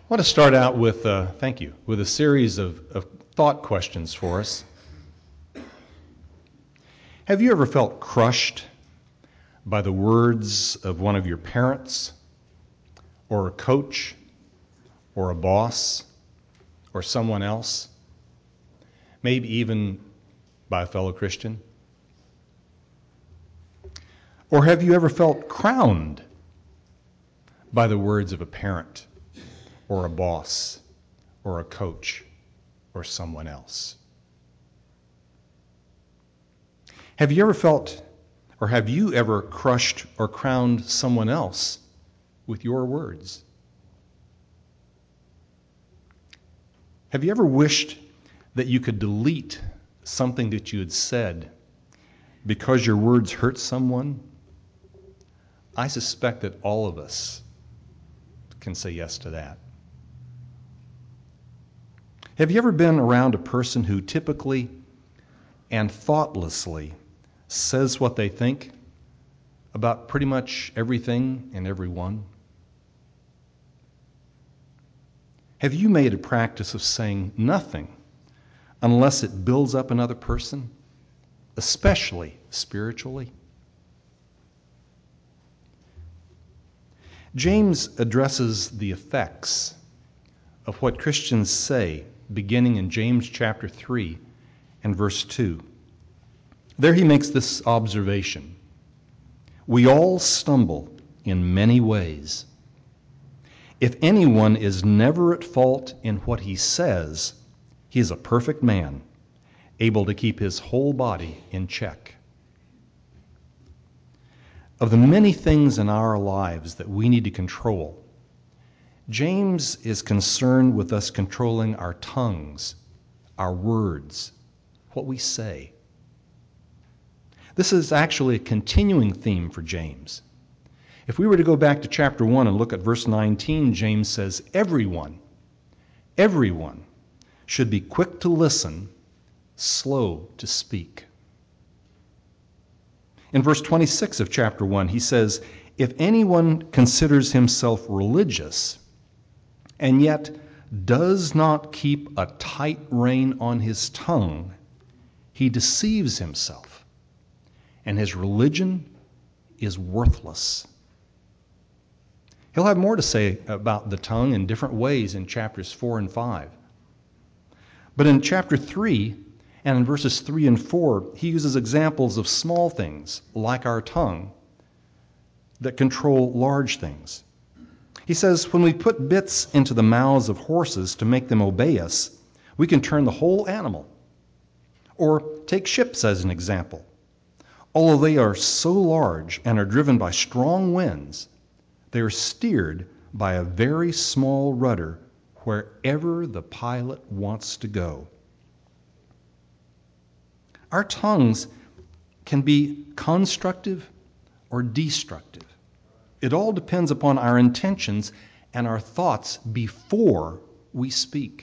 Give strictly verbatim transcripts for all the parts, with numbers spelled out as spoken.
want to start out with, uh, thank you, with a series of, of thought questions for us. Have you ever felt crushed by the words of one of your parents, or a coach, or a boss, or someone else? Maybe even by a fellow Christian? Or have you ever felt crowned by the words of a parent, or a boss, or a coach, or someone else? Have you ever felt, or have you ever crushed or crowned someone else with your words? Have you ever wished that you could delete something that you had said because your words hurt someone? I suspect that all of us can say yes to that. Have you ever been around a person who typically and thoughtlessly says what they think about pretty much everything and everyone? Have you made a practice of saying nothing unless it builds up another person, especially spiritually? James addresses the effects of what Christians say beginning in James chapter three and verse two. There he makes this observation: we all stumble in many ways. If anyone is never at fault in what he says, he is a perfect man, able to keep his whole body in check. Of the many things in our lives that we need to control, James is concerned with us controlling our tongues, our words, what we say. This is actually a continuing theme for James. If we were to go back to chapter one and look at verse nineteen, James says, everyone, everyone should be quick to listen, slow to speak. In verse twenty-six of chapter one, he says, if anyone considers himself religious and yet does not keep a tight rein on his tongue, he deceives himself, and his religion is worthless. He'll have more to say about the tongue in different ways in chapters four and five. But in chapter three, and in verses three and four, he uses examples of small things, like our tongue, that control large things. He says, when we put bits into the mouths of horses to make them obey us, we can turn the whole animal. Or take ships as an example. Although they are so large and are driven by strong winds, they are steered by a very small rudder wherever the pilot wants to go. Our tongues can be constructive or destructive. It all depends upon our intentions and our thoughts before we speak.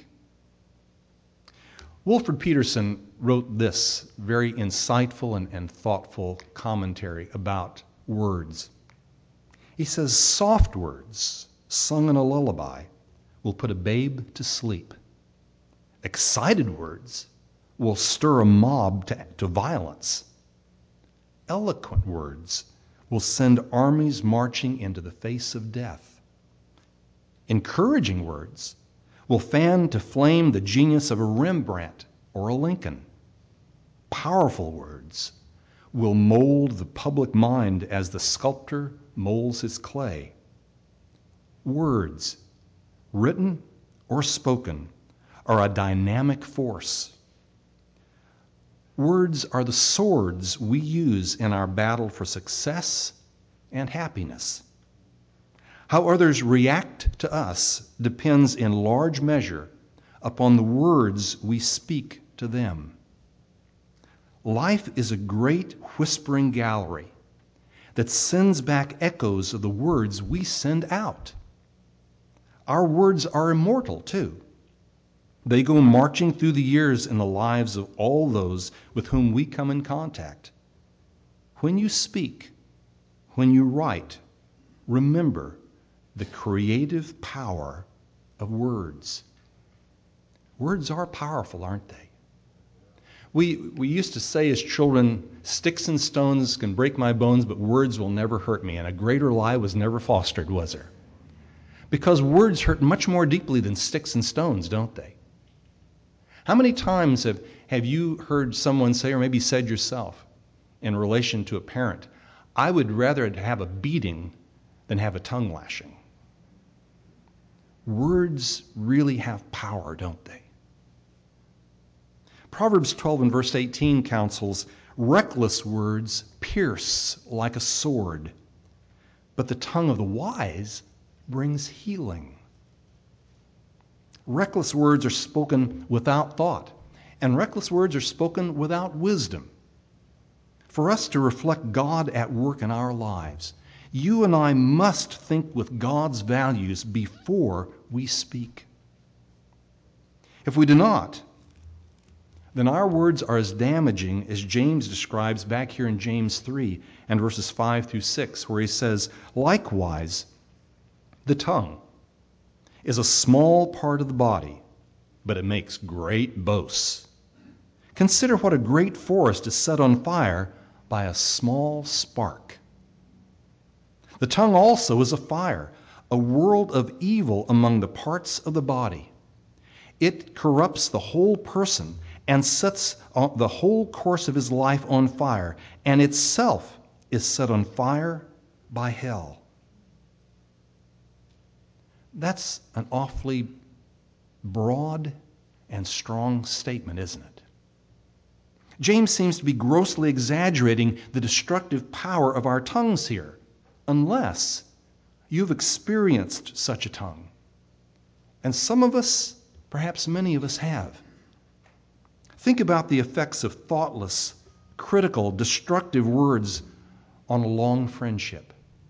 Wilfred Peterson wrote this very insightful and, and thoughtful commentary about words. He says, soft words sung in a lullaby will put a babe to sleep. Excited words will stir a mob to, to violence. Eloquent words will send armies marching into the face of death. Encouraging words will fan to flame the genius of a Rembrandt or a Lincoln. Powerful words will mold the public mind as the sculptor molds his clay. Words, written or spoken, are a dynamic force. Words are the swords we use in our battle for success and happiness. How others react to us depends in large measure upon the words we speak to them. Life is a great whispering gallery that sends back echoes of the words we send out. Our words are immortal, too. They go marching through the years in the lives of all those with whom we come in contact. When you speak, when you write, remember the creative power of words. Words are powerful, aren't they? We, we used to say as children, sticks and stones can break my bones, but words will never hurt me. And a greater lie was never fostered, was there? Because words hurt much more deeply than sticks and stones, don't they? How many times have, have you heard someone say, or maybe said yourself, in relation to a parent, I would rather have a beating than have a tongue lashing? Words really have power, don't they? Proverbs twelve and verse eighteen counsels, reckless words pierce like a sword, but the tongue of the wise brings healing. Reckless words are spoken without thought, and reckless words are spoken without wisdom. For us to reflect God at work in our lives, you and I must think with God's values before we speak. If we do not, then our words are as damaging as James describes back here in James three and verses five through six, where he says, likewise, the tongue is a small part of the body, but it makes great boasts. Consider what a great forest is set on fire by a small spark. The tongue also is a fire, a world of evil among the parts of the body. It corrupts the whole person and sets the whole course of his life on fire, and itself is set on fire by hell. That's an awfully broad and strong statement, isn't it? James seems to be grossly exaggerating the destructive power of our tongues here, unless you've experienced such a tongue. And some of us, perhaps many of us, have. Think about the effects of thoughtless, critical, destructive words on a long friendship,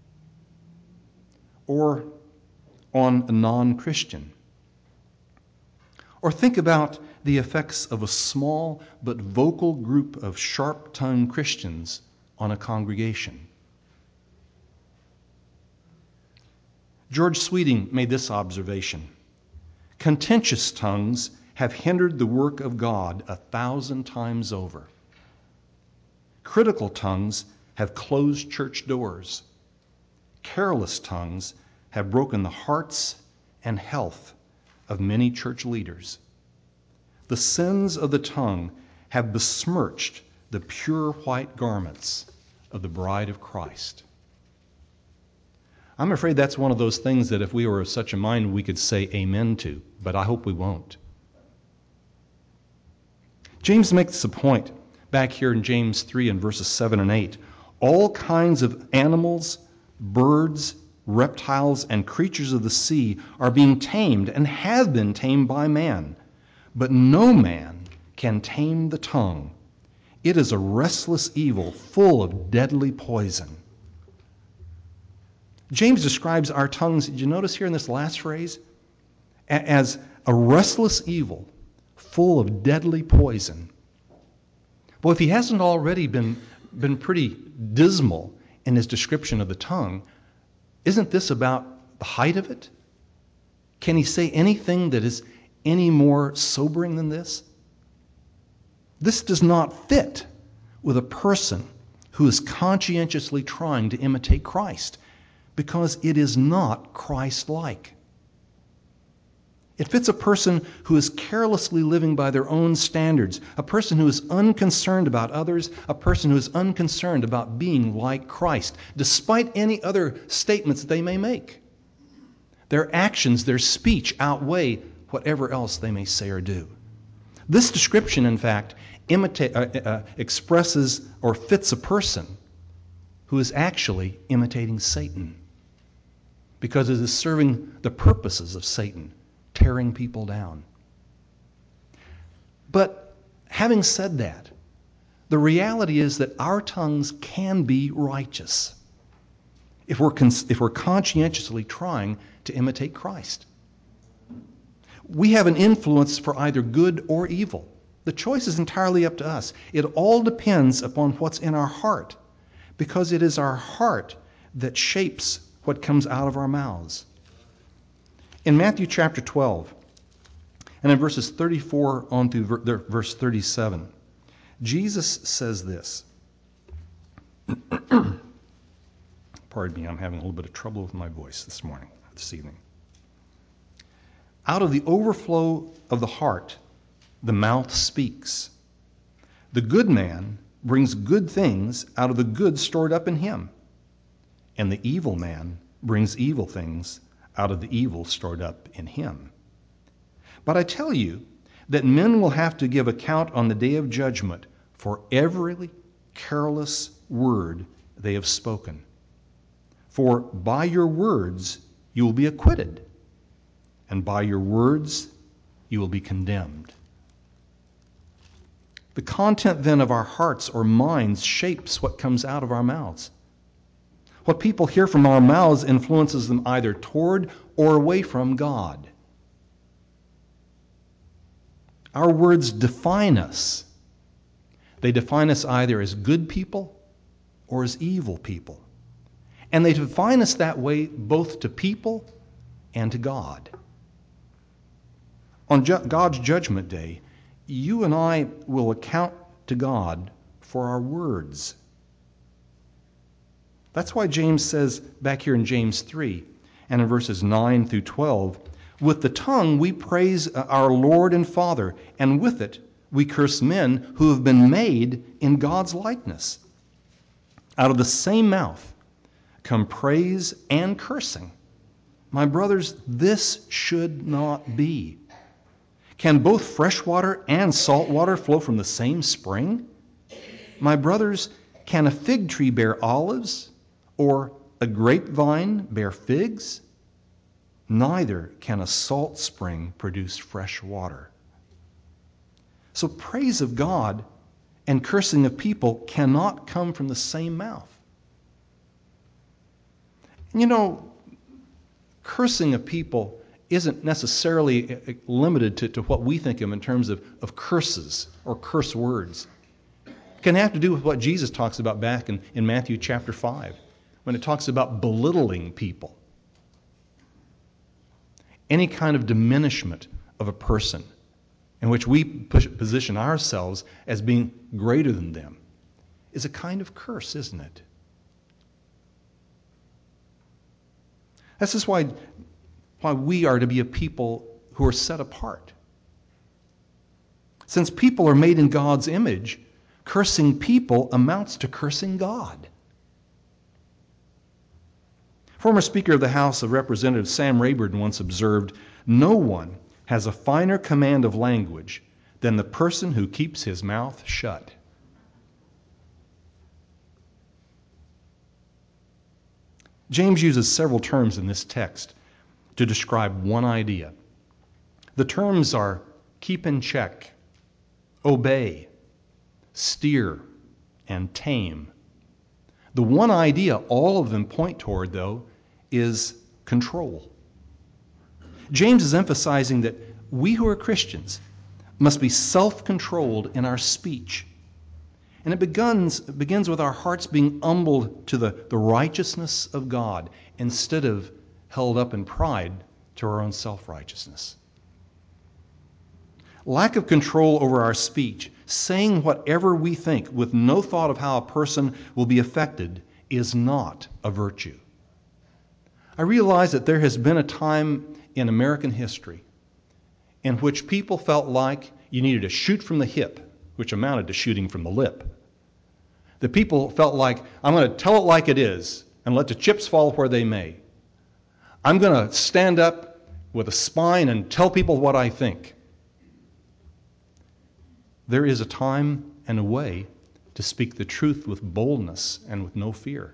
or on a non-Christian. Or think about the effects of a small but vocal group of sharp-tongued Christians on a congregation. George Sweeting made this observation: contentious tongues have hindered the work of God a thousand times over. Critical tongues have closed church doors. Careless tongues have broken the hearts and health of many church leaders. The sins of the tongue have besmirched the pure white garments of the bride of Christ. I'm afraid that's one of those things that if we were of such a mind we could say amen to, but I hope we won't. James makes a point back here in James three and verses seven and eight. All kinds of animals, birds, reptiles, and creatures of the sea are being tamed and have been tamed by man. But no man can tame the tongue. It is a restless evil full of deadly poison. James describes our tongues, did you notice here in this last phrase, as a restless evil full of deadly poison. Well, if he hasn't already been, been pretty dismal in his description of the tongue, isn't this about the height of it? Can he say anything that is any more sobering than this? This does not fit with a person who is conscientiously trying to imitate Christ, because it is not Christ-like. It fits a person who is carelessly living by their own standards, a person who is unconcerned about others, a person who is unconcerned about being like Christ, despite any other statements they may make. Their actions, their speech outweigh whatever else they may say or do. This description, in fact, imita- uh, uh, expresses or fits a person who is actually imitating Satan, because it is serving the purposes of Satan, tearing people down. But having said that, the reality is that our tongues can be righteous if we're, cons- if we're conscientiously trying to imitate Christ. We have an influence for either good or evil. The choice is entirely up to us. It all depends upon what's in our heart, because it is our heart that shapes what comes out of our mouths. In Matthew chapter twelve, and in verses thirty-four on through verse thirty-seven, Jesus says this. Pardon me, I'm having a little bit of trouble with my voice this morning, this evening. Out of the overflow of the heart, the mouth speaks. The good man brings good things out of the good stored up in him, and the evil man brings evil things out of the evil stored up in him. But I tell you that men will have to give account on the day of judgment for every careless word they have spoken. For by your words you will be acquitted, and by your words you will be condemned. The content then of our hearts or minds shapes what comes out of our mouths. What people hear from our mouths influences them either toward or away from God. Our words define us. They define us either as good people or as evil people. And they define us that way both to people and to God. On ju- God's judgment day, you and I will account to God for our words. That's why James says back here in James three and in verses nine through twelve, with the tongue we praise our Lord and Father, and with it we curse men who have been made in God's likeness. Out of the same mouth come praise and cursing. My brothers, this should not be. Can both fresh water and salt water flow from the same spring? My brothers, can a fig tree bear olives, or a grapevine bear figs? Neither can a salt spring produce fresh water. So praise of God and cursing of people cannot come from the same mouth. You know, cursing of people isn't necessarily limited to, to what we think of in terms of, of curses or curse words. It can have to do with what Jesus talks about back in, in Matthew chapter five, when it talks about belittling people. Any kind of diminishment of a person in which we push, position ourselves as being greater than them is a kind of curse, isn't it? This is why, why we are to be a people who are set apart. Since people are made in God's image, cursing people amounts to cursing God. Former Speaker of the House of Representatives Sam Rayburn once observed, "No one has a finer command of language than the person who keeps his mouth shut." James uses several terms in this text to describe one idea. The terms are keep in check, obey, steer, and tame. The one idea all of them point toward, though, is control. James is emphasizing that we who are Christians must be self-controlled in our speech. And it begins, it begins with our hearts being humbled to the, the righteousness of God instead of held up in pride to our own self-righteousness. Lack of control over our speech, saying whatever we think with no thought of how a person will be affected, is not a virtue. I realize that there has been a time in American history in which people felt like you needed to shoot from the hip, which amounted to shooting from the lip. The people felt like, I'm going to tell it like it is and let the chips fall where they may. I'm going to stand up with a spine and tell people what I think. There is a time and a way to speak the truth with boldness and with no fear.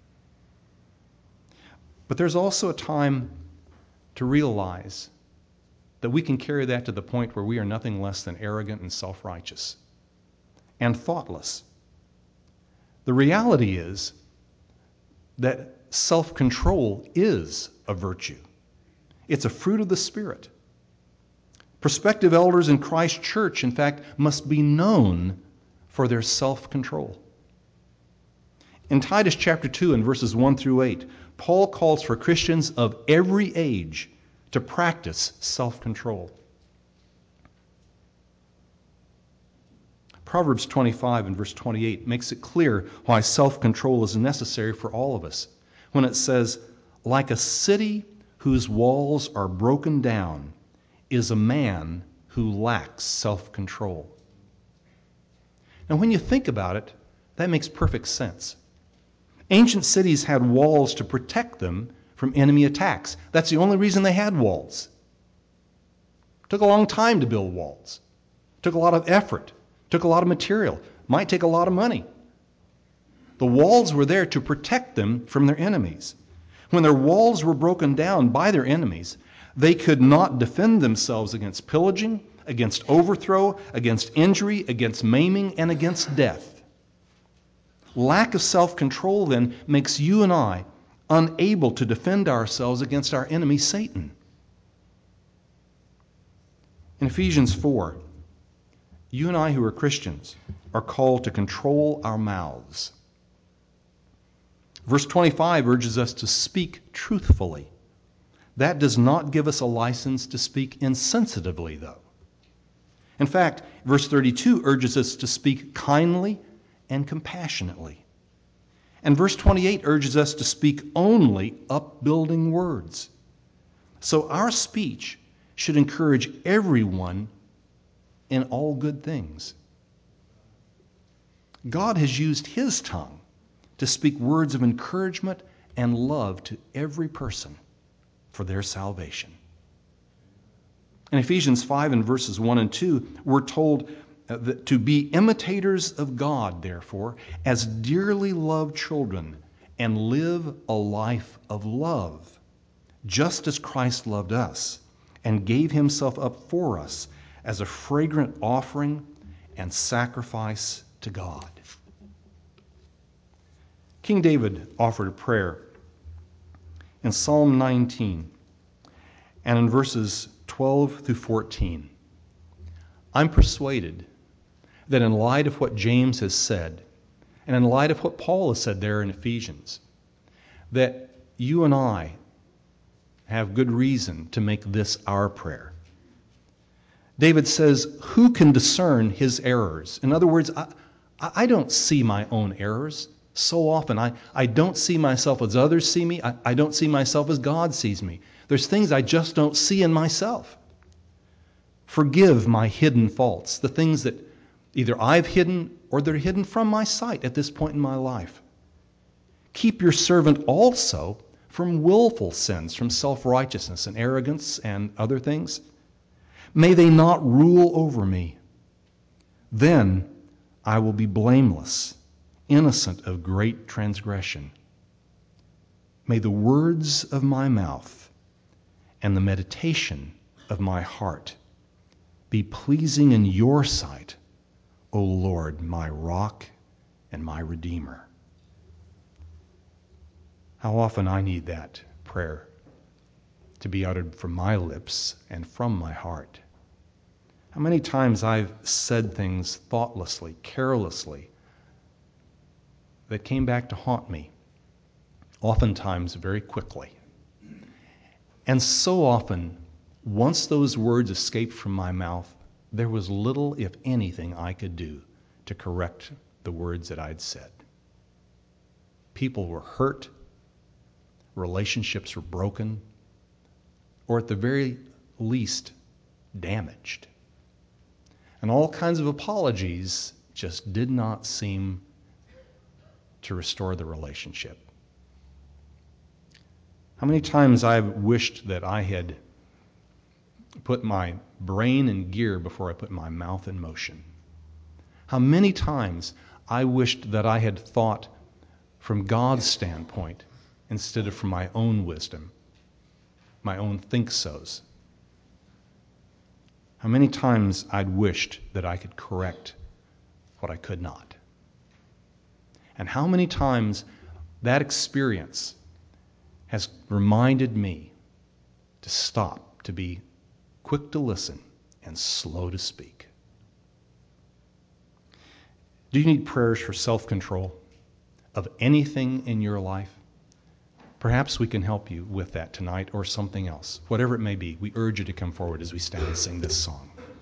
But there's also a time to realize that we can carry that to the point where we are nothing less than arrogant and self-righteous and thoughtless. The reality is that self-control is a virtue. It's a fruit of the Spirit. Prospective elders in Christ Church, in fact, must be known for their self-control. In Titus chapter two and verses one through eight, Paul calls for Christians of every age to practice self-control. Proverbs twenty-five and verse twenty-eight makes it clear why self-control is necessary for all of us when it says, "Like a city whose walls are broken down is a man who lacks self-control." Now, when you think about it, that makes perfect sense. Ancient cities had walls to protect them from enemy attacks. That's the only reason they had walls. It took a long time to build walls. It took a lot of effort. It took a lot of material. Might take a lot of money. The walls were there to protect them from their enemies. When their walls were broken down by their enemies, they could not defend themselves against pillaging, against overthrow, against injury, against maiming, and against death. Lack of self-control then makes you and I unable to defend ourselves against our enemy, Satan. In Ephesians four, you and I who are Christians are called to control our mouths. Verse twenty-five urges us to speak truthfully. That does not give us a license to speak insensitively, though. In fact, verse thirty-two urges us to speak kindly and compassionately. And verse twenty-eight urges us to speak only upbuilding words. So our speech should encourage everyone in all good things. God has used His tongue to speak words of encouragement and love to every person for their salvation. In Ephesians five and verses one and two, we're told that to be imitators of God, therefore, as dearly loved children, and live a life of love, just as Christ loved us and gave Himself up for us as a fragrant offering and sacrifice to God. King David offered a prayer in Psalm nineteen and in verses twelve through fourteen. I'm persuaded that in light of what James has said, and in light of what Paul has said there in Ephesians, that you and I have good reason to make this our prayer. David says, who can discern his errors? In other words, I, I don't see my own errors. So often, I, I don't see myself as others see me. I, I don't see myself as God sees me. There's things I just don't see in myself. Forgive my hidden faults, the things that either I've hidden or they're hidden from my sight at this point in my life. Keep your servant also from willful sins, from self-righteousness and arrogance and other things. May they not rule over me. Then I will be blameless, innocent of great transgression. May the words of my mouth and the meditation of my heart be pleasing in your sight, O Lord, my rock and my redeemer. How often I need that prayer to be uttered from my lips and from my heart. How many times I've said things thoughtlessly, carelessly, that came back to haunt me, oftentimes very quickly. And so often, once those words escaped from my mouth, there was little, if anything, I could do to correct the words that I'd said. People were hurt, relationships were broken, or at the very least, damaged. And all kinds of apologies just did not seem to restore the relationship. How many times I've wished that I had put my brain in gear before I put my mouth in motion. How many times I wished that I had thought from God's standpoint instead of from my own wisdom, my own think-sos. How many times I'd wished that I could correct what I could not. And how many times that experience has reminded me to stop, to be quick to listen and slow to speak. Do you need prayers for self-control of anything in your life? Perhaps we can help you with that tonight or something else. Whatever it may be, we urge you to come forward as we stand and sing this song.